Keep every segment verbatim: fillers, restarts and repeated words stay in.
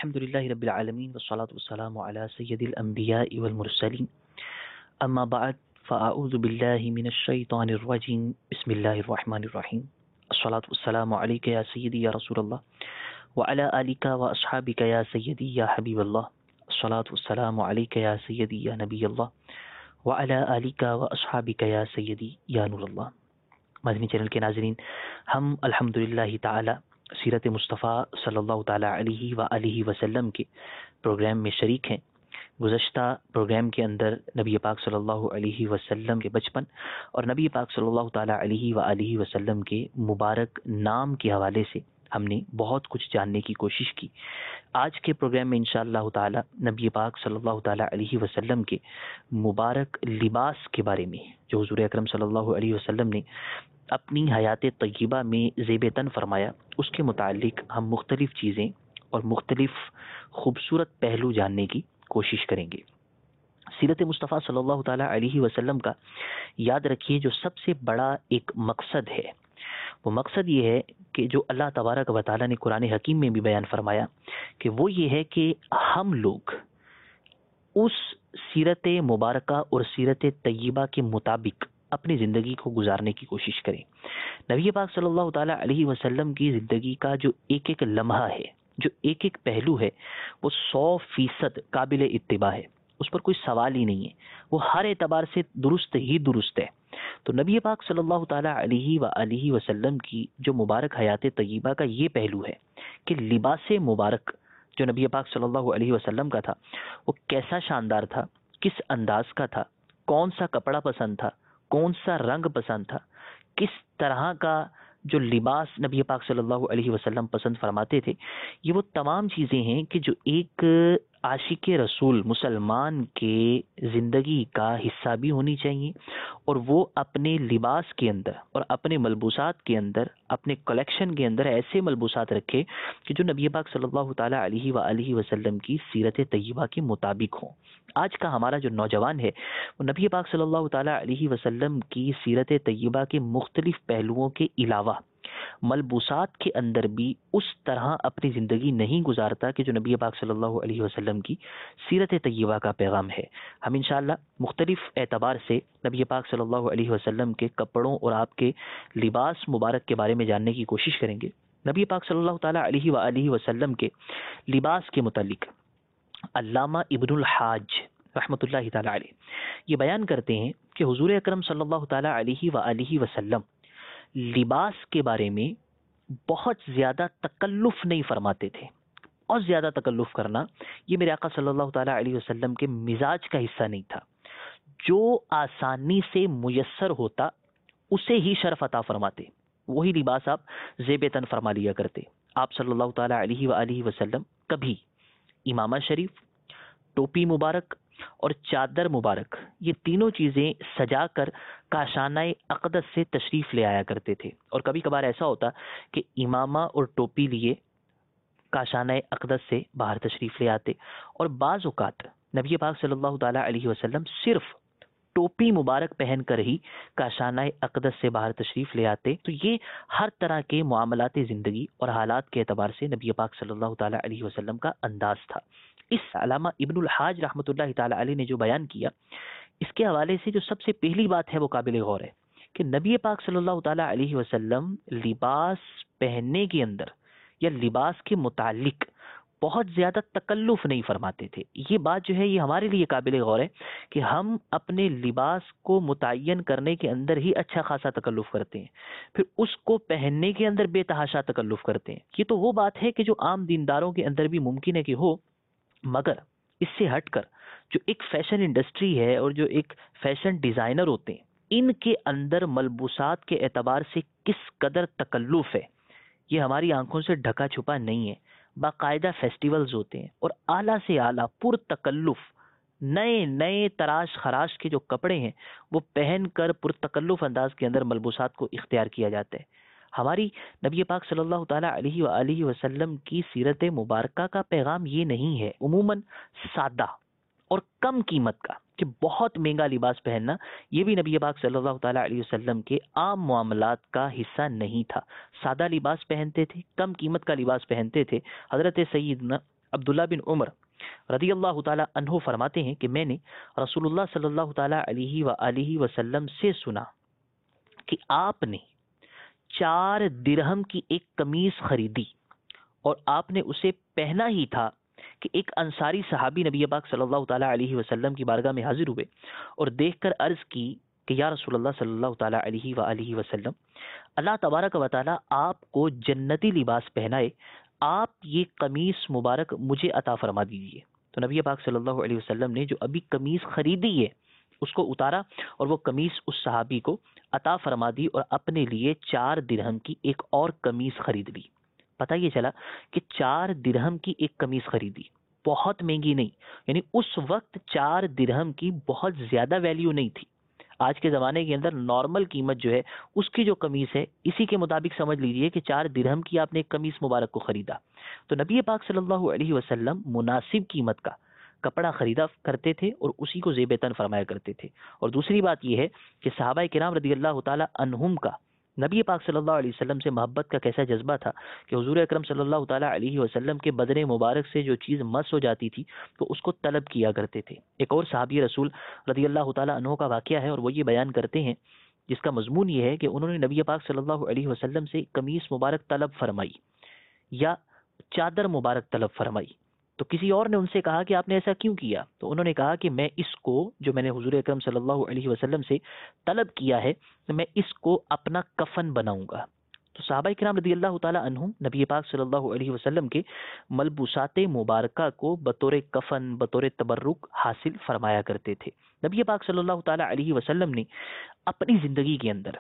الحمد لله رب العالمين والصلاة والسلام على سيد الأنبياء والمرسلين أما بعد فأعوذ بالله من الشيطان الرجيم بسم الله الرحمن الرحيم الصلاة والسلام عليك يا سيدي يا رسول الله وعلى آلك وأصحابك يا سيدي يا حبيب الله الصلاة والسلام عليك يا سيدي يا نبي الله وعلى آلك وأصحابك يا سيدي يا نور الله. مدنی چینل کے ناظرین، ہم الحمدللہ تعالی سیرت مصطفیٰ صلی اللہ تعالی علیہ وآلہ وسلم کے پروگرام میں شریک ہیں. گزشتہ پروگرام کے اندر نبی پاک صلی اللہ علیہ وسلم کے بچپن اور نبی پاک صلی اللہ تعالی علیہ وآلہ وسلم کے مبارک نام کے حوالے سے ہم نے بہت کچھ جاننے کی کوشش کی. آج کے پروگرام میں انشاءاللہ تعالی نبی پاک صلی اللہ تعالی علیہ وسلم کے مبارک لباس کے بارے میں جو حضور اکرم صلی اللہ علیہ وسلم نے اپنی حیات طیبہ میں زیب تن فرمایا، اس کے متعلق ہم مختلف چیزیں اور مختلف خوبصورت پہلو جاننے کی کوشش کریں گے. سیرت مصطفیٰ صلی اللہ تعالی علیہ وسلم کا یاد رکھیے جو سب سے بڑا ایک مقصد ہے، وہ مقصد یہ ہے کہ جو اللہ تبارک و تعالی نے قرآن حکیم میں بھی بیان فرمایا کہ وہ یہ ہے کہ ہم لوگ اس سیرت مبارکہ اور سیرت طیبہ کے مطابق اپنی زندگی کو گزارنے کی کوشش کریں. نبی پاک صلی اللہ تعالی علیہ وسلم کی زندگی کا جو ایک ایک لمحہ ہے، جو ایک ایک پہلو ہے، وہ سو فیصد قابل اتباع ہے، اس پر کوئی سوال ہی نہیں ہے، وہ ہر اعتبار سے درست ہی درست ہے. تو نبی پاک صلی اللہ تعالی علیہ وآلہ وسلم کی جو مبارک حیات طیبہ کا یہ پہلو ہے کہ لباس مبارک جو نبی پاک صلی اللہ علیہ وسلم کا تھا وہ کیسا شاندار تھا، کس انداز کا تھا، کون سا کپڑا پسند تھا، کون سا رنگ پسند تھا، کس طرح کا جو لباس نبی پاک صلی اللہ علیہ وسلم پسند فرماتے تھے. یہ وہ تمام چیزیں ہیں کہ جو ایک عاشق رسول مسلمان کے زندگی کا حصہ بھی ہونی چاہیے، اور وہ اپنے لباس کے اندر اور اپنے ملبوسات کے اندر، اپنے کلیکشن کے اندر ایسے ملبوسات رکھے کہ جو نبی پاک صلی اللہ تعالی علیہ وآلہ وسلم کی سیرت طیبہ کے مطابق ہوں. آج کا ہمارا جو نوجوان ہے وہ نبی پاک صلی اللہ تعالی علیہ وسلم کی سیرت طیبہ کے مختلف پہلوؤں کے علاوہ ملبوسات کے اندر بھی اس طرح اپنی زندگی نہیں گزارتا کہ جو نبی پاک صلی اللہ علیہ وسلم کی سیرت طیبہ کا پیغام ہے. ہم انشاءاللہ مختلف اعتبار سے نبی پاک صلی اللہ علیہ وسلم کے کپڑوں اور آپ کے لباس مبارک کے بارے میں جاننے کی کوشش کریں گے. نبی پاک صلی اللہ تعالی علیہ وآلہ وسلم کے لباس کے متعلق علامہ ابن الحاج رحمۃ اللہ تعالی علیہ یہ بیان کرتے ہیں کہ حضور اکرم صلی اللہ تعالی علیہ وآلہ وسلم لباس کے بارے میں بہت زیادہ تکلف نہیں فرماتے تھے. اور زیادہ تکلف کرنا یہ میرے آقا صلی اللہ تعالی علیہ وسلم کے مزاج کا حصہ نہیں تھا. جو آسانی سے میسر ہوتا اسے ہی شرف عطا فرماتے، وہی لباس آپ زیب تن فرما لیا کرتے. آپ صلی اللہ تعالی علیہ وآلہ وسلم کبھی امامہ شریف، ٹوپی مبارک اور چادر مبارک یہ تینوں چیزیں سجا کر کاشانہ اقدس سے تشریف لے آیا کرتے تھے. اور کبھی کبھار ایسا ہوتا کہ امامہ اور ٹوپی لیے کاشانہ اقدس سے باہر تشریف لے آتے، اور بعض اوقات نبی پاک صلی اللہ تعالی علیہ وسلم صرف ٹوپی مبارک پہن کر ہی کاشانہ اقدس سے باہر تشریف لے آتے. تو یہ ہر طرح کے معاملات زندگی اور حالات کے اعتبار سے نبی پاک صلی اللہ تعالی علیہ وسلم کا انداز تھا. اس علامہ ابن الحاج رحمۃ اللہ تعالی علیہ نے جو بیان کیا، اس کے حوالے سے جو سب سے پہلی بات ہے وہ قابل غور ہے کہ نبی پاک صلی اللہ تعالی علیہ وسلم لباس پہننے کے اندر یا لباس کے متعلق بہت زیادہ تکلف نہیں فرماتے تھے. یہ بات جو ہے یہ ہمارے لیے قابل غور ہے کہ ہم اپنے لباس کو متعین کرنے کے اندر ہی اچھا خاصا تکلف کرتے ہیں، پھر اس کو پہننے کے اندر بے تحاشا تکلف کرتے ہیں. یہ تو وہ بات ہے کہ جو عام دینداروں کے اندر بھی ممکن ہے کہ ہو، مگر اس سے ہٹ کر جو ایک فیشن انڈسٹری ہے اور جو ایک فیشن ڈیزائنر ہوتے ہیں، ان کے اندر ملبوسات کے اعتبار سے کس قدر تکلف ہے یہ ہماری آنکھوں سے ڈھکا چھپا نہیں ہے. باقاعدہ فیسٹیولز ہوتے ہیں اور اعلیٰ سے اعلیٰ پر تکلف نئے نئے تراش خراش کے جو کپڑے ہیں وہ پہن کر پر تکلف انداز کے اندر ملبوسات کو اختیار کیا جاتا ہے. ہماری نبی پاک صلی اللہ تعالی علیہ وآلہ وسلم کی سیرت مبارکہ کا پیغام یہ نہیں ہے عموماً سادہ اور کم قیمت کا کہ بہت مہنگا لباس پہننا، یہ بھی نبی پاک صلی اللہ تعالی علیہ وسلم کے عام معاملات کا حصہ نہیں تھا. سادہ لباس پہنتے تھے، کم قیمت کا لباس پہنتے تھے. حضرت سیدنا عبداللہ بن عمر رضی اللہ تعالی عنہ فرماتے ہیں کہ میں نے رسول اللہ صلی اللہ تعالی علیہ وآلہ وسلم سے سنا کہ آپ نے چار درہم کی ایک قمیص خریدی اور آپ نے اسے پہنا ہی تھا کہ ایک انصاری صحابی نبی پاک صلی اللہ تعالی علیہ وسلم کی بارگاہ میں حاضر ہوئے اور دیکھ کر عرض کی کہ یا رسول اللہ صلی اللہ تعالی علیہ وآلہ وسلم، اللہ تبارک و تعالی آپ کو جنتی لباس پہنائے، آپ یہ قمیص مبارک مجھے عطا فرما دیجیے۔ تو نبی پاک صلی اللہ علیہ وسلم نے جو ابھی قمیص خریدی ہے اس کو اتارا اور وہ قمیص اس صحابی کو عطا فرما دی اور اپنے لیے چار درہم کی ایک اور قمیص خرید لی۔ پتہ یہ چلا کہ چار درہم کی ایک قمیص خریدی، بہت مہنگی نہیں، یعنی اس وقت چار درہم کی بہت زیادہ ویلیو نہیں تھی۔ آج کے زمانے کے اندر نارمل قیمت جو ہے اس کی جو قمیص ہے اسی کے مطابق سمجھ لیجئے کہ چار درہم کی آپ نے ایک قمیص مبارک کو خریدا۔ تو نبی پاک صلی اللہ علیہ وسلم مناسب قیمت کا کپڑا خریدا کرتے تھے اور اسی کو زیب تن فرمایا کرتے تھے۔ اور دوسری بات یہ ہے کہ صحابہ کرام رضی اللہ تعالی عنہم کا نبی پاک صلی اللہ علیہ وسلم سے محبت کا کیسا جذبہ تھا کہ حضور اکرم صلی اللہ تعالی علیہ وسلم کے بدن مبارک سے جو چیز مس ہو جاتی تھی تو اس کو طلب کیا کرتے تھے۔ ایک اور صحابی رسول رضی اللہ تعالی عنہ کا واقعہ ہے اور وہ یہ بیان کرتے ہیں جس کا مضمون یہ ہے کہ انہوں نے نبی پاک صلی اللہ علیہ وسلم سے قمیص مبارک طلب فرمائی یا چادر مبارک طلب فرمائی، تو کسی اور نے ان سے کہا کہ آپ نے ایسا کیوں کیا؟ تو انہوں نے کہا کہ میں اس کو جو میں نے حضور اکرم صلی اللہ علیہ وسلم سے طلب کیا ہے تو میں اس کو اپنا کفن بناؤں گا۔ تو صحابہ کرام رضی اللہ تعالی عنہم نبی پاک صلی اللہ علیہ وسلم کے ملبوسات مبارکہ کو بطور کفن بطور تبرک حاصل فرمایا کرتے تھے۔ نبی پاک صلی اللہ تعالی علیہ وسلم نے اپنی زندگی کے اندر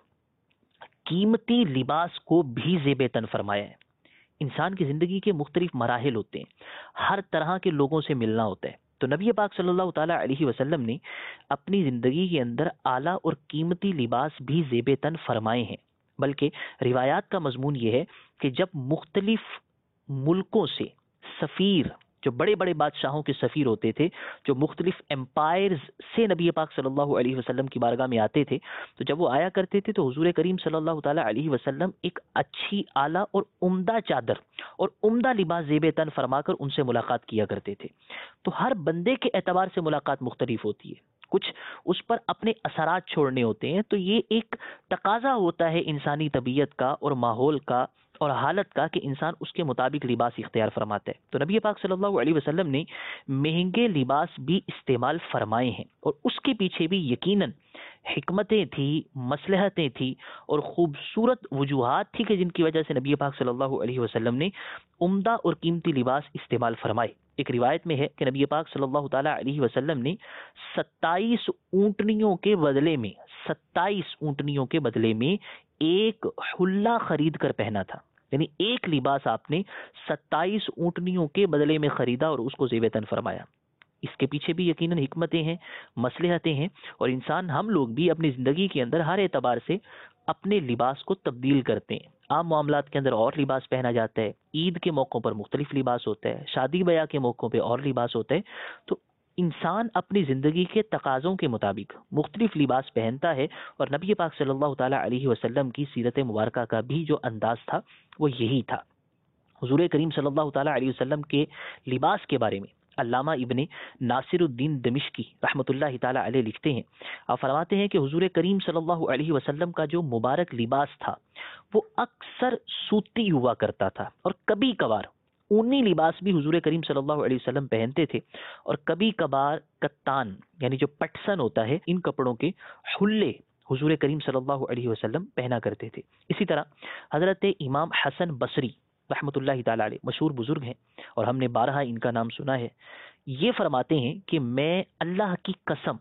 قیمتی لباس کو بھی زیب تن فرمایا ہے۔ انسان کی زندگی کے مختلف مراحل ہوتے ہیں، ہر طرح کے لوگوں سے ملنا ہوتا ہے، تو نبی پاک صلی اللہ تعالی علیہ وسلم نے اپنی زندگی کے اندر اعلیٰ اور قیمتی لباس بھی زیب تن فرمائے ہیں۔ بلکہ روایات کا مضمون یہ ہے کہ جب مختلف ملکوں سے سفیر، جو بڑے بڑے بادشاہوں کے سفیر ہوتے تھے، جو مختلف امپائرز سے نبی پاک صلی اللہ علیہ وسلم کی بارگاہ میں آتے تھے، تو جب وہ آیا کرتے تھے تو حضور کریم صلی اللہ تعالی علیہ وسلم ایک اچھی اعلیٰ اور عمدہ چادر اور عمدہ لباس زیب تن فرما کر ان سے ملاقات کیا کرتے تھے۔ تو ہر بندے کے اعتبار سے ملاقات مختلف ہوتی ہے، کچھ اس پر اپنے اثرات چھوڑنے ہوتے ہیں، تو یہ ایک تقاضا ہوتا ہے انسانی طبیعت کا اور ماحول کا اور حالت کا کہ انسان اس کے مطابق لباس اختیار فرماتا ہے۔ تو نبی پاک صلی اللہ علیہ وسلم نے مہنگے لباس بھی استعمال فرمائے ہیں اور اس کے پیچھے بھی یقیناً حکمتیں تھیں، مصلحتیں تھیں اور خوبصورت وجوہات تھی کہ جن کی وجہ سے نبی پاک صلی اللہ علیہ وسلم نے عمدہ اور قیمتی لباس استعمال فرمائے۔ ایک روایت میں ہے کہ نبی پاک صلی اللہ تعالی علیہ وسلم نے ستائیس اونٹنیوں کے بدلے میں ستائیس اونٹنیوں کے بدلے میں ایک حلہ خرید کر پہنا تھا، یعنی ایک لباس آپ نے ستائیس اونٹنیوں کے بدلے میں خریدا اور اس کو زیب تن فرمایا۔ اس کے پیچھے بھی یقیناً حکمتیں ہیں، مصلحتیں ہیں، اور انسان ہم لوگ بھی اپنی زندگی کے اندر ہر اعتبار سے اپنے لباس کو تبدیل کرتے ہیں۔ عام معاملات کے اندر اور لباس پہنا جاتا ہے، عید کے موقعوں پر مختلف لباس ہوتا ہے، شادی بیاہ کے موقعوں پہ اور لباس ہوتا ہے، تو انسان اپنی زندگی کے تقاضوں کے مطابق مختلف لباس پہنتا ہے، اور نبی پاک صلی اللہ تعالی علیہ وسلم کی سیرت مبارکہ کا بھی جو انداز تھا وہ یہی تھا۔ حضور کریم صلی اللہ تعالی علیہ وسلم کے لباس کے بارے میں علامہ ابن ناصر الدین دمشقی رحمۃ اللہ تعالی علیہ لکھتے ہیں، آپ فرماتے ہیں کہ حضور کریم صلی اللہ علیہ وسلم کا جو مبارک لباس تھا وہ اکثر سوتی ہوا کرتا تھا، اور کبھی کبھار اونی لباس بھی حضور کریم صلی اللہ علیہ وسلم پہنتے تھے، اور کبھی کبھار کتان یعنی جو پٹسن ہوتا ہے ان کپڑوں کے حلے حضور کریم صلی اللہ علیہ وسلم پہنا کرتے تھے۔ اسی طرح حضرت امام حسن بصری رحمۃ اللہ تعالی علیہ مشہور بزرگ ہیں اور ہم نے بارہا ان کا نام سنا ہے، یہ فرماتے ہیں کہ میں اللہ کی قسم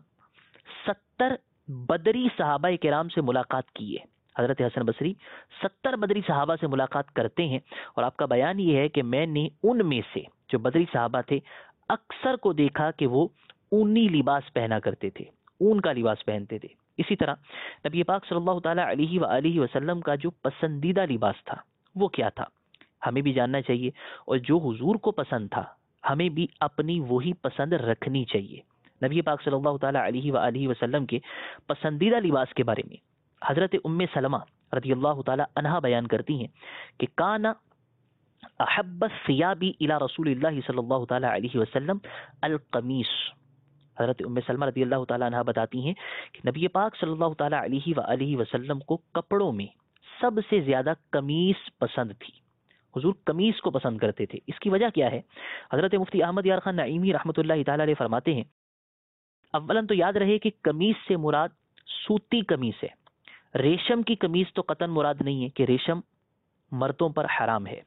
ستر بدری صحابہ کرام سے ملاقات کی ہے۔ حضرت حسن بصری ستر بدری صحابہ سے ملاقات کرتے ہیں، اور آپ کا بیان یہ ہے کہ میں نے ان میں سے جو بدری صحابہ تھے اکثر کو دیکھا کہ وہ اونی لباس پہنا کرتے تھے، اون کا لباس پہنتے تھے۔ اسی طرح نبی پاک صلی اللہ تعالی علیہ وآلہ وسلم کا جو پسندیدہ لباس تھا وہ کیا تھا، ہمیں بھی جاننا چاہیے، اور جو حضور کو پسند تھا ہمیں بھی اپنی وہی پسند رکھنی چاہیے۔ نبی پاک صلی اللہ تعالی علیہ وآلہ وسلم کے پسندیدہ لباس کے بارے میں حضرت ام سلمہ رضی اللہ تعالی عنہا بیان کرتی ہیں کہ کانا احب الثياب الى رسول اللہ صلی اللہ تعالی علیہ وسلم القمیص. حضرت ام سلمہ رضی اللہ تعالیٰ عنہ بتاتی ہیں کہ نبی پاک صلی اللہ تعالیٰ علیہ وآلہ وسلم کو کپڑوں میں سب سے زیادہ قمیص پسند تھی. حضور قمیص کو پسند کرتے تھے. اس کی وجہ کیا ہے؟ حضرت مفتی احمد یار خان نعیمی رحمۃ اللہ تعالیٰ علیہ فرماتے ہیں، اولاً تو یاد رہے کہ قمیص سے مراد سوتی قمیص ہے. ریشم کی قمیص تو قطعاً مراد نہیں ہے کہ ریشم مردوں پر حرام ہے.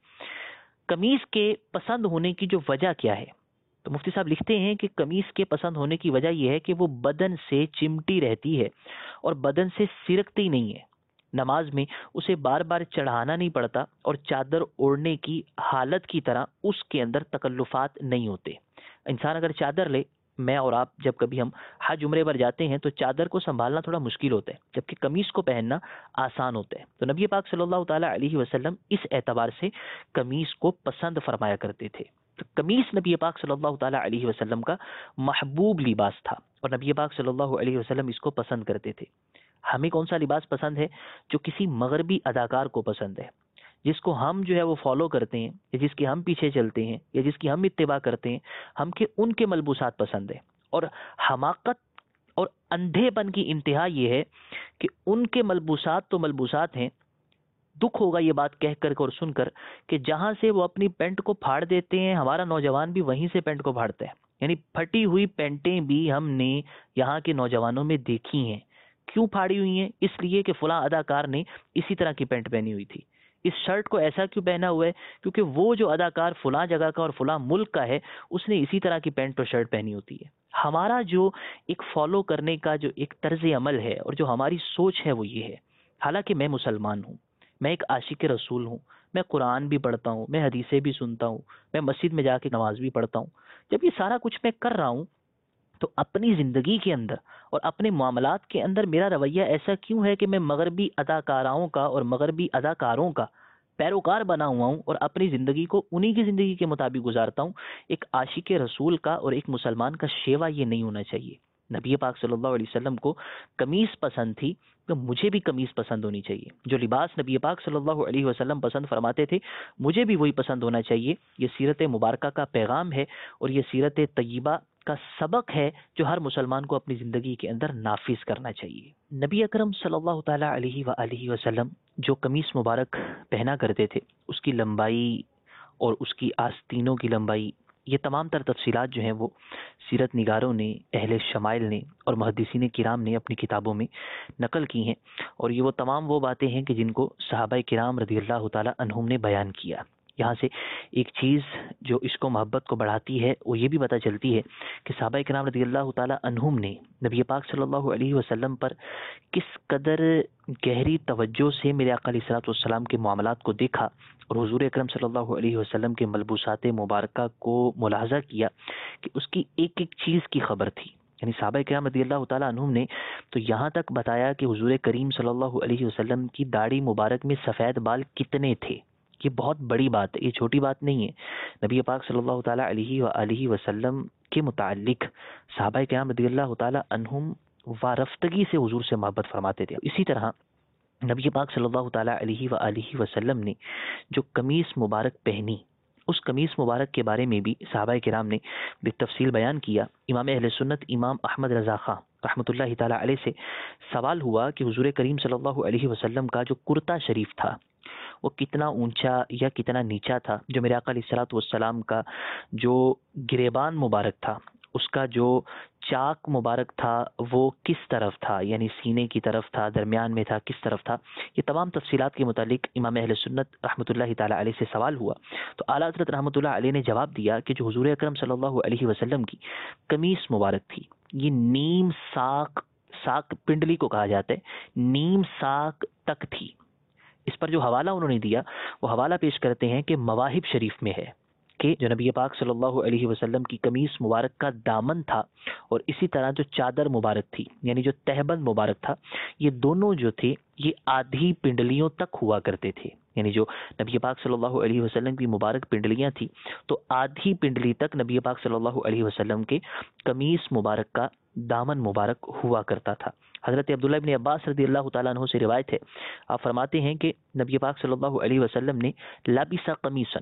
قمیص کے پسند ہونے کی جو وجہ کیا ہے؟ تو مفتی صاحب لکھتے ہیں کہ قمیص کے پسند ہونے کی وجہ یہ ہے کہ وہ بدن سے چمٹی رہتی ہے اور بدن سے سرکتی نہیں ہے. نماز میں اسے بار بار چڑھانا نہیں پڑتا اور چادر اوڑھنے کی حالت کی طرح اس کے اندر تکلفات نہیں ہوتے. انسان اگر چادر لے، میں اور آپ جب کبھی ہم حج عمرے پر جاتے ہیں تو چادر کو سنبھالنا تھوڑا مشکل ہوتا ہے، جبکہ قمیص کو پہننا آسان ہوتا ہے. تو نبی پاک صلی اللہ تعالیٰ علیہ وسلم اس اعتبار سے قمیص کو پسند فرمایا کرتے تھے. تو قمیص نبی پاک صلی اللہ تعالیٰ علیہ وسلم کا محبوب لباس تھا اور نبی پاک صلی اللہ علیہ وسلم اس کو پسند کرتے تھے. ہمیں کون سا لباس پسند ہے؟ جو کسی مغربی اداکار کو پسند ہے، جس کو ہم جو ہے وہ فالو کرتے ہیں یا جس کے ہم پیچھے چلتے ہیں یا جس کی ہم اتباع کرتے ہیں، ہم کے ان کے ملبوسات پسند ہیں. اور حماقت اور اندھے پن کی انتہا یہ ہے کہ ان کے ملبوسات تو ملبوسات ہیں، دکھ ہوگا یہ بات کہہ کر اور سن کر کہ جہاں سے وہ اپنی پینٹ کو پھاڑ دیتے ہیں ہمارا نوجوان بھی وہیں سے پینٹ کو پھاڑتا ہے. یعنی پھٹی ہوئی پینٹیں بھی ہم نے یہاں کے نوجوانوں میں دیکھی ہیں. کیوں پھاڑی ہوئی ہیں؟ اس لیے کہ فلاں اداکار نے اسی طرح کی پینٹ پہنی ہوئی تھی. اس شرٹ کو ایسا کیوں پہنا ہوا ہے؟ کیونکہ وہ جو اداکار فلاں جگہ کا اور فلاں ملک کا ہے اس نے اسی طرح کی پینٹ اور شرٹ پہنی ہوتی ہے. ہمارا جو ایک فالو کرنے کا جو ایک طرز عمل ہے اور جو ہماری سوچ ہے وہ یہ ہے. حالانکہ میں مسلمان ہوں، میں ایک عاشق رسول ہوں، میں قرآن بھی پڑھتا ہوں، میں حدیثیں بھی سنتا ہوں، میں مسجد میں جا کے نماز بھی پڑھتا ہوں. جب یہ سارا کچھ میں کر رہا ہوں تو اپنی زندگی کے اندر اور اپنے معاملات کے اندر میرا رویہ ایسا کیوں ہے کہ میں مغربی اداکاراؤں کا اور مغربی اداکاروں کا پیروکار بنا ہوا ہوں اور اپنی زندگی کو انہی کی زندگی کے مطابق گزارتا ہوں؟ ایک عاشق رسول کا اور ایک مسلمان کا شیوا یہ نہیں ہونا چاہیے. نبی پاک صلی اللہ علیہ وسلم کو قمیص پسند تھی تو مجھے بھی قمیص پسند ہونی چاہیے. جو لباس نبی پاک صلی اللہ علیہ وسلم پسند فرماتے تھے مجھے بھی وہی پسند ہونا چاہیے. یہ سیرت مبارکہ کا پیغام ہے اور یہ سیرت طیبہ کا سبق ہے جو ہر مسلمان کو اپنی زندگی کے اندر نافذ کرنا چاہیے. نبی اکرم صلی اللہ تعالیٰ علیہ وآلہ وسلم جو قمیص مبارک پہنا کرتے تھے اس کی لمبائی اور اس کی آستینوں کی لمبائی، یہ تمام تر تفصیلات جو ہیں وہ سیرت نگاروں نے، اہل شمائل نے اور محدثین کرام نے اپنی کتابوں میں نقل کی ہیں. اور یہ وہ تمام وہ باتیں ہیں کہ جن کو صحابہ کرام رضی اللہ تعالیٰ عنہم نے بیان کیا. یہاں سے ایک چیز جو عشق و محبت کو بڑھاتی ہے وہ یہ بھی پتہ چلتی ہے کہ صحابہ کرام رضی اللہ تعالیٰ عنہم نے نبی پاک صلی اللہ علیہ وسلم پر کس قدر گہری توجہ سے میرے آقا علیہ الصلوۃ والسلام کے معاملات کو دیکھا اور حضور اکرم صلی اللہ علیہ وسلم کے ملبوسات مبارکہ کو ملاحظہ کیا کہ اس کی ایک ایک چیز کی خبر تھی. یعنی صحابہ کرام رضی اللہ تعالیٰ عنہم نے تو یہاں تک بتایا کہ حضور کریم صلی اللہ علیہ وسلم کی داڑھی مبارک میں سفید بال کتنے تھے. یہ بہت بڑی بات ہے، یہ چھوٹی بات نہیں ہے. نبی پاک صلی اللہ تعالیٰ علیہ وآلہ وسلم کے متعلق صحابہ کرام رضی اللہ تعالیٰ عنہم وارفتگی سے حضور سے محبت فرماتے تھے. اسی طرح نبی پاک صلی اللہ تعالیٰ علیہ وآلہ وسلم نے جو قمیص مبارک پہنی اس قمیص مبارک کے بارے میں بھی صحابہ کرام نے بالتفصیل بیان کیا. امام اہل سنت امام احمد رضا خان رحمۃ اللہ تعالیٰ علیہ سے سوال ہوا کہ حضور کریم صلی اللہ علیہ وسلم کا جو کرتا شریف تھا وہ کتنا اونچا یا کتنا نیچا تھا. جو میرے آقا علیہ الصلوۃ والسلام کا جو گریبان مبارک تھا، اس کا جو چاک مبارک تھا وہ کس طرف تھا، یعنی سینے کی طرف تھا، درمیان میں تھا، کس طرف تھا. یہ تمام تفصیلات کے متعلق امام اہل سنت رحمۃ اللہ تعالیٰ علیہ سے سوال ہوا تو اعلیٰ حضرت رحمۃ اللہ علیہ نے جواب دیا کہ جو حضور اکرم صلی اللہ علیہ وسلم کی قمیص مبارک تھی یہ نیم ساق، ساق پنڈلی کو کہا جاتا ہے، نیم ساق تک تھی. اس پر جو حوالہ انہوں نے دیا وہ حوالہ پیش کرتے ہیں کہ مواہب شریف میں ہے کہ جو نبی پاک صلی اللہ علیہ وسلم کی قمیص مبارک کا دامن تھا اور اسی طرح جو چادر مبارک تھی یعنی جو تہبند مبارک تھا، یہ دونوں جو تھے یہ آدھی پنڈلیوں تک ہوا کرتے تھے. یعنی جو نبی پاک صلی اللہ علیہ وسلم کی مبارک پنڈلیاں تھیں تو آدھی پنڈلی تک نبی پاک صلی اللہ علیہ وسلم کے قمیص مبارک کا دامن مبارک ہوا کرتا تھا. حضرت عبداللہ ابن عباس رضی اللہ تعالیٰ عنہ سے روایت ہے، آپ فرماتے ہیں کہ نبی پاک صلی اللہ علیہ وسلم نے لابسا قمیصن،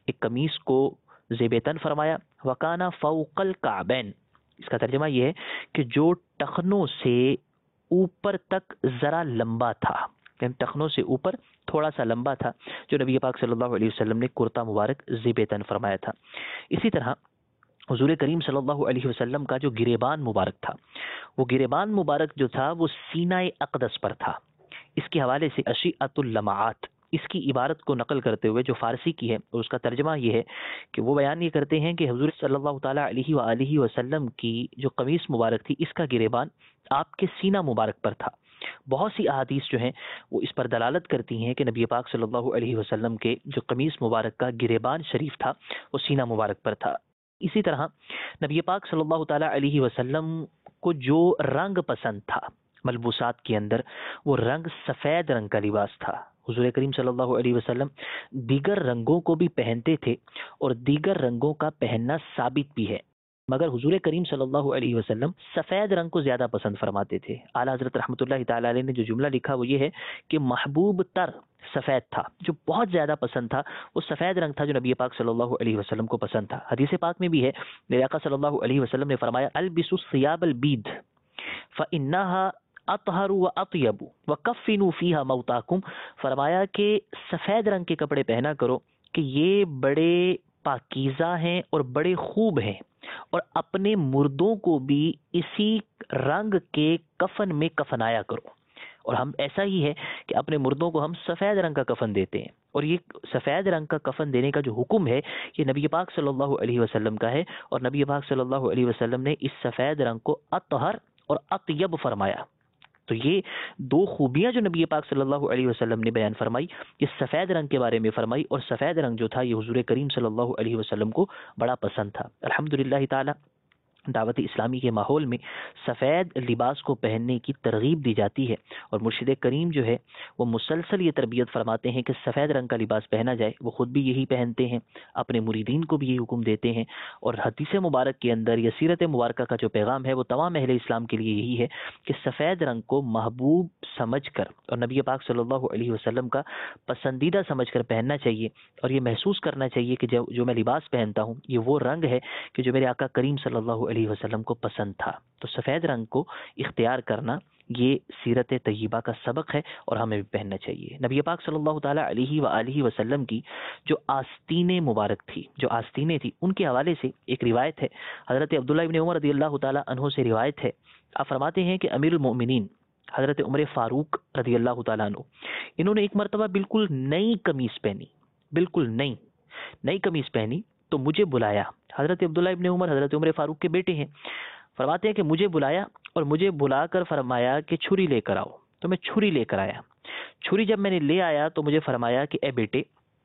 ایک قمیص کو زیب تن فرمایا. وکانا فوق الکعبین، اس کا ترجمہ یہ ہے کہ جو ٹخنوں سے اوپر تک ذرا لمبا تھا، یعنی ٹخنوں سے اوپر تھوڑا سا لمبا تھا، جو نبی پاک صلی اللہ علیہ وسلم نے کرتا مبارک زیب تن فرمایا تھا. اسی طرح حضور کریم صلی اللہ علیہ وسلم کا جو گریبان مبارک تھا، وہ گریبان مبارک جو تھا وہ سینہ اقدس پر تھا. اس کے حوالے سے اشیعۃ اللمعات، اس کی عبارت کو نقل کرتے ہوئے جو فارسی کی ہے، اور اس کا ترجمہ یہ ہے کہ وہ بیان یہ کرتے ہیں کہ حضور صلی اللہ تعالیٰ علیہ وآلہ وسلم کی جو قمیص مبارک تھی، اس کا گریبان آپ کے سینہ مبارک پر تھا. بہت سی احادیث جو ہیں وہ اس پر دلالت کرتی ہیں کہ نبی پاک صلی اللہ علیہ وسلم کے جو قمیص مبارک کا گریبان شریف تھا وہ سینہ مبارک پر تھا. اسی طرح نبی پاک صلی اللہ تعالیٰ علیہ وسلم کو جو رنگ پسند تھا ملبوسات کے اندر، وہ رنگ سفید رنگ کا لباس تھا. حضور کریم صلی اللہ علیہ وسلم دیگر رنگوں کو بھی پہنتے تھے اور دیگر رنگوں کا پہننا ثابت بھی ہے، مگر حضور کریم صلی اللہ علیہ وسلم سفید رنگ کو زیادہ پسند فرماتے تھے. اعلیٰ حضرت رحمۃ اللہ تعالیٰ علیہ نے جو جملہ لکھا وہ یہ ہے کہ محبوب تر سفید تھا، جو بہت زیادہ پسند تھا وہ سفید رنگ تھا جو نبی پاک صلی اللہ علیہ وسلم کو پسند تھا. حدیث پاک میں بھی ہے، میرے آقا صلی اللہ علیہ وسلم نے فرمایا البسوا الثياب البيض فانها اطہر و اطیب وکفنوا فیہا موتاکم. فرمایا کہ سفید رنگ کے کپڑے پہنا کرو کہ یہ بڑے پاکیزہ ہیں اور بڑے خوب ہیں، اور اپنے مردوں کو بھی اسی رنگ کے کفن میں کفنایا کرو. اور ہم ایسا ہی ہے کہ اپنے مردوں کو ہم سفید رنگ کا کفن دیتے ہیں، اور یہ سفید رنگ کا کفن دینے کا جو حکم ہے یہ نبی پاک صلی اللہ علیہ وسلم کا ہے، اور نبی پاک صلی اللہ علیہ وسلم نے اس سفید رنگ کو اطہر اور اطیب فرمایا. تو یہ دو خوبیاں جو نبی پاک صلی اللہ علیہ وسلم نے بیان فرمائی، یہ سفید رنگ کے بارے میں فرمائی، اور سفید رنگ جو تھا یہ حضور کریم صلی اللہ علیہ وسلم کو بڑا پسند تھا. الحمدللہ تعالی دعوت اسلامی کے ماحول میں سفید لباس کو پہننے کی ترغیب دی جاتی ہے، اور مرشد کریم جو ہے وہ مسلسل یہ تربیت فرماتے ہیں کہ سفید رنگ کا لباس پہنا جائے. وہ خود بھی یہی پہنتے ہیں، اپنے مریدین کو بھی یہی حکم دیتے ہیں، اور حدیث مبارک کے اندر یا سیرت مبارکہ کا جو پیغام ہے وہ تمام اہل اسلام کے لیے یہی ہے کہ سفید رنگ کو محبوب سمجھ کر اور نبی پاک صلی اللہ علیہ وسلم کا پسندیدہ سمجھ کر پہننا چاہیے، اور یہ محسوس کرنا چاہیے کہ جو جو میں لباس پہنتا ہوں یہ وہ رنگ ہے کہ جو میرے آقا کریم صلی اللہ علیہ وسلم کو پسند تھا. تو سفید رنگ کو اختیار کرنا یہ سیرت طیبہ کا سبق ہے، اور ہمیں بھی پہننا چاہیے. نبی پاک صلی اللہ تعالیٰ علیہ وآلہ وسلم کی جو آستین مبارک تھی، جو آستینیں تھی، ان کے حوالے سے ایک روایت ہے، حضرت عبداللہ ابن عمر رضی اللہ تعالیٰ عنہ سے روایت ہے. آپ فرماتے ہیں کہ امیر المؤمنین حضرت عمر فاروق رضی اللہ تعالیٰ عنہ، انہوں نے ایک مرتبہ بالکل نئی قمیص پہنی، بالکل نئی نئی قمیص پہنی تو مجھے بلایا. حضرت عبداللہ ابن عمر حضرت عمر فاروق کے بیٹے ہیں، فرماتے ہیں کہ مجھے بلایا اور مجھے بلا کر فرمایا کہ چھری لے کر آؤ. تو میں چھری لے کر آیا. چھری جب میں نے لے آیا تو مجھے فرمایا کہ اے بیٹے،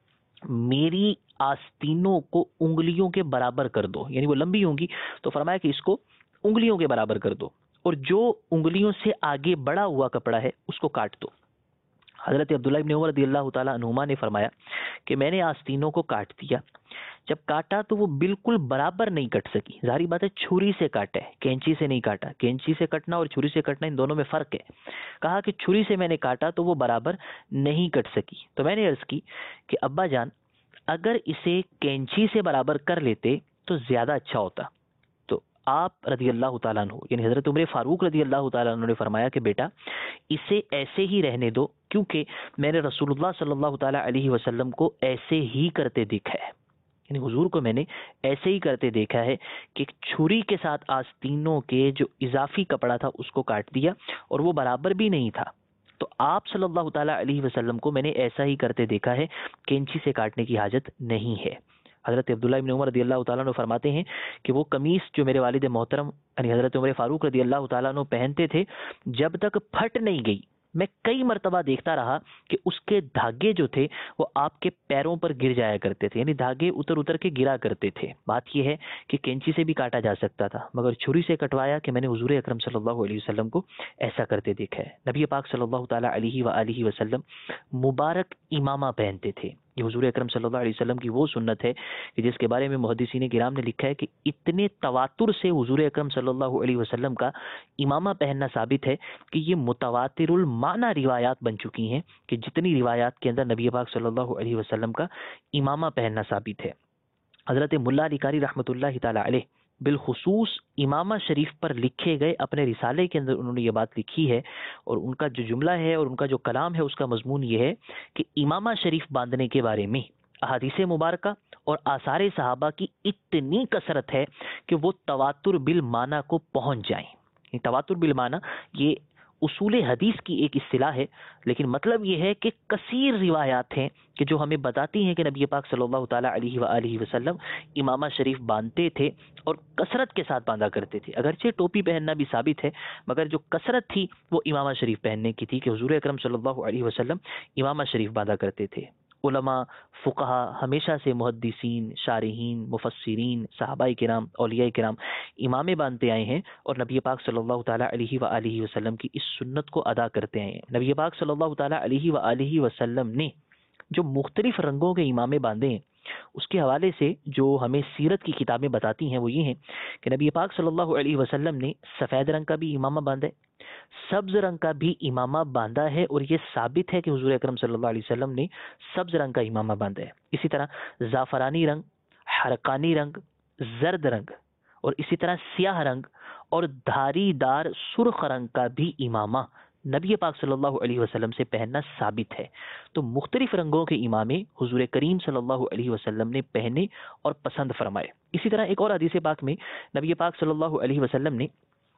میری آستینوں کو انگلیوں کے برابر کر دو، یعنی وہ لمبی ہوں گی تو فرمایا کہ اس کو انگلیوں کے برابر کر دو، اور جو انگلیوں سے آگے بڑا ہوا کپڑا ہے اس کو کاٹ دو. حضرت عبداللہ ابن عمر رضی اللہ تعالیٰ عنہما نے فرمایا کہ میں نے آستینوں کو کاٹ دیا. جب کاٹا تو وہ بالکل برابر نہیں کٹ سکی. ظاہری بات ہے چھری سے کاٹا ہے، کینچی سے نہیں کاٹا. کینچی سے کٹنا اور چھری سے کٹنا ان دونوں میں فرق ہے. کہا کہ چھری سے میں نے کاٹا تو وہ برابر نہیں کٹ سکی. تو میں نے عرض کی کہ ابا جان، اگر اسے کینچی سے برابر کر لیتے تو زیادہ اچھا ہوتا. تو آپ رضی اللہ تعالیٰ عنہ یعنی حضرت عمر فاروق رضی اللہ تعالیٰ عنہ نے فرمایا کہ بیٹا اسے ایسے ہی رہنے دو، کیونکہ میں نے رسول اللہ صلی اللہ تعالیٰ علیہ وسلم کو ایسے ہی کرتے دیکھا ہے. یعنی حضور کو میں نے ایسے ہی کرتے دیکھا ہے کہ چھری کے ساتھ آستینوں کے جو اضافی کپڑا تھا اس کو کاٹ دیا، اور وہ برابر بھی نہیں تھا. تو آپ صلی اللہ تعالیٰ علیہ وسلم کو میں نے ایسا ہی کرتے دیکھا ہے، کینچی سے کاٹنے کی حاجت نہیں ہے. حضرت عبداللہ ابن عمر رضی اللہ تعالیٰ عنہ فرماتے ہیں کہ وہ قمیص جو میرے والد محترم یعنی حضرت عمر فاروق رضی اللہ تعالیٰ عنہ پہنتے تھے، جب تک پھٹ نہیں گئی میں کئی مرتبہ دیکھتا رہا کہ اس کے دھاگے جو تھے وہ آپ کے پیروں پر گر جایا کرتے تھے، یعنی دھاگے اتر اتر کے گرا کرتے تھے. بات یہ ہے کہ کینچی سے بھی کاٹا جا سکتا تھا، مگر چھری سے کٹوایا کہ میں نے حضور اکرم صلی اللہ علیہ وسلم کو ایسا کرتے دیکھا ہے. نبی پاک صلی اللہ تعالیٰ علیہ وآلہ وسلم مبارک امامہ پہنتے تھے. یہ حضور اکرم صلی اللہ علیہ وسلم کی وہ سنت ہے کہ جس کے بارے میں محدثین کرام نے لکھا ہے کہ اتنے تواتر سے حضور اکرم صلی اللہ علیہ وسلم کا امامہ پہننا ثابت ہے کہ یہ متواتر المعنی روایات بن چکی ہیں کہ جتنی روایات کے اندر نبی پاک صلی اللہ علیہ وسلم کا امامہ پہننا ثابت ہے۔ حضرت ملا علی قاری رحمۃ اللہ تعالی علیہ بالخصوص امامہ شریف پر لکھے گئے اپنے رسالے کے اندر انہوں نے یہ بات لکھی ہے، اور ان کا جو جملہ ہے اور ان کا جو کلام ہے اس کا مضمون یہ ہے کہ امامہ شریف باندھنے کے بارے میں احادیث مبارکہ اور آثار صحابہ کی اتنی کثرت ہے کہ وہ تواتر بالمعنی کو پہنچ جائیں۔ تواتر بالمعنی یہ اصول حدیث کی ایک اصطلاح ہے، لیکن مطلب یہ ہے کہ کثیر روایات ہیں کہ جو ہمیں بتاتی ہیں کہ نبی پاک صلی اللہ تعالیٰ علیہ وآلہ وسلم امامہ شریف باندھتے تھے اور کثرت کے ساتھ باندھا کرتے تھے۔ اگرچہ ٹوپی پہننا بھی ثابت ہے، مگر جو کثرت تھی وہ امامہ شریف پہننے کی تھی کہ حضور اکرم صلی اللہ علیہ وسلم امامہ شریف باندھا کرتے تھے۔ علماء فقہا ہمیشہ سے محدثین، شارحین، مفسرین، صحابہ کرام، اولیاء کرام امامے باندھتے آئے ہیں اور نبی پاک صلی اللہ تعالیٰ علیہ وآلہ وسلم کی اس سنت کو ادا کرتے آئے ہیں۔ نبی پاک صلی اللہ تعالیٰ علیہ وآلہ وسلم نے جو مختلف رنگوں کے امامے باندھے ہیں اس کے حوالے سے جو ہمیں سیرت کی کتابیں بتاتی ہیں وہ یہ ہیں کہ نبی پاک صلی اللہ علیہ وسلم نے سفید رنگ کا بھی امامہ باندھا ہے، سبز رنگ کا بھی امامہ باندھا ہے، اور یہ ثابت ہے کہ حضور اکرم صلی اللہ علیہ وسلم نے سبز رنگ کا امامہ باندھا ہے۔ اسی طرح زعفرانی رنگ، حرقانی رنگ، زرد رنگ، اور اسی طرح سیاہ رنگ اور دھاری دار سرخ رنگ کا بھی امامہ نبی پاک صلی اللہ علیہ وسلم سے پہننا ثابت ہے۔ تو مختلف رنگوں کے امامے حضور کریم صلی اللہ علیہ وسلم نے پہنے اور پسند فرمائے۔ اسی طرح ایک اور حدیث پاک میں نبی پاک صلی اللہ علیہ وسلم نے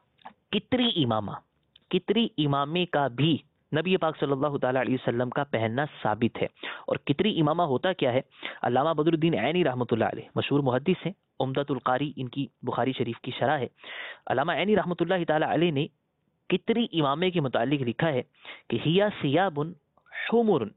کتری امامہ کتری امامے کا بھی نبی پاک صلی اللہ تعالیٰ علیہ وسلم کا پہننا ثابت ہے۔ اور کتری امامہ ہوتا کیا ہے؟ علامہ بدر الدین عینی رحمۃ اللہ علیہ مشہور محدث ہیں، عمدۃ القاری ان کی بخاری شریف کی شرح ہے۔ علامہ عینی رحمۃ اللہ تعالیٰ علیہ نے کتری امامے کے متعلق لکھا ہے کہ ہیا ثیاب حمر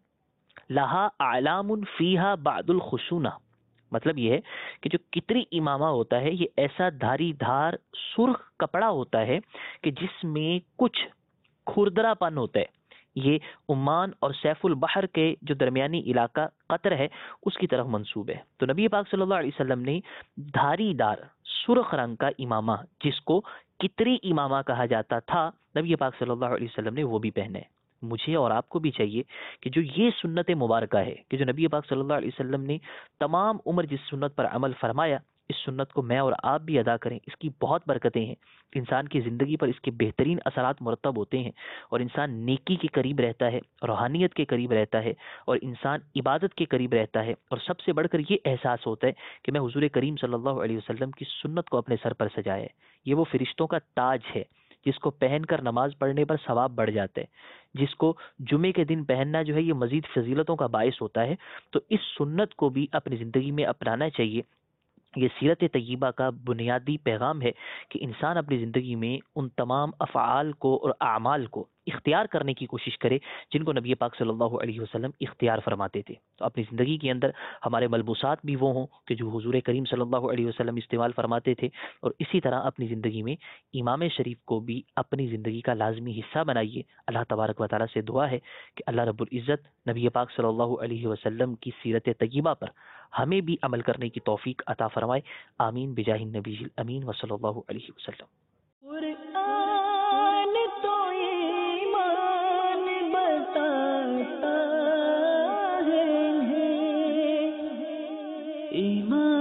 لہا اعلام فیہا بعد الخشونہ، مطلب یہ ہے کہ جو کتری امامہ ہوتا ہے یہ ایسا دھاری دھار سرخ کپڑا ہوتا ہے کہ جس میں کچھ کھردرا پن ہوتا ہے۔ یہ عمان اور سیف البحر کے جو درمیانی علاقہ قطر ہے اس کی طرف منسوب ہے۔ تو نبی پاک صلی اللہ علیہ وسلم نے دھاری دار سرخ رنگ کا امامہ جس کو کتری امامہ کہا جاتا تھا، نبی پاک صلی اللہ علیہ وسلم نے وہ بھی پہنے۔ مجھے اور آپ کو بھی چاہیے کہ جو یہ سنت مبارکہ ہے کہ جو نبی پاک صلی اللہ علیہ وسلم نے تمام عمر جس سنت پر عمل فرمایا، اس سنت کو میں اور آپ بھی ادا کریں۔ اس کی بہت برکتیں ہیں، انسان کی زندگی پر اس کے بہترین اثرات مرتب ہوتے ہیں، اور انسان نیکی کے قریب رہتا ہے، روحانیت کے قریب رہتا ہے، اور انسان عبادت کے قریب رہتا ہے، اور سب سے بڑھ کر یہ احساس ہوتا ہے کہ میں حضور کریم صلی اللہ علیہ وسلم کی سنت کو اپنے سر پر سجایا ہے۔ یہ وہ فرشتوں کا تاج ہے جس کو پہن کر نماز پڑھنے پر ثواب بڑھ جاتا ہے، جس کو جمعے کے دن پہننا جو ہے یہ مزید فضیلتوں کا باعث ہوتا ہے۔ تو اس سنت کو بھی اپنی زندگی میں اپنانا چاہیے۔ یہ سیرت طیبہ کا بنیادی پیغام ہے کہ انسان اپنی زندگی میں ان تمام افعال کو اور اعمال کو اختیار کرنے کی کوشش کرے جن کو نبی پاک صلی اللہ علیہ وسلم اختیار فرماتے تھے۔ تو اپنی زندگی کے اندر ہمارے ملبوسات بھی وہ ہوں کہ جو حضور کریم صلی اللہ علیہ وسلم استعمال فرماتے تھے، اور اسی طرح اپنی زندگی میں امام شریف کو بھی اپنی زندگی کا لازمی حصہ بنائیے۔ اللہ تبارک و تعالیٰ سے دعا ہے کہ اللہ رب العزت نبی پاک صلی اللہ علیہ وسلم کی سیرت طیبہ پر ہمیں بھی عمل کرنے کی توفیق عطا فرمائے۔ آمین بجاہ النبی الامین وصلی اللہ علیہ وسلم۔ قرآن تو ایمان بتاتا ہے، ایمان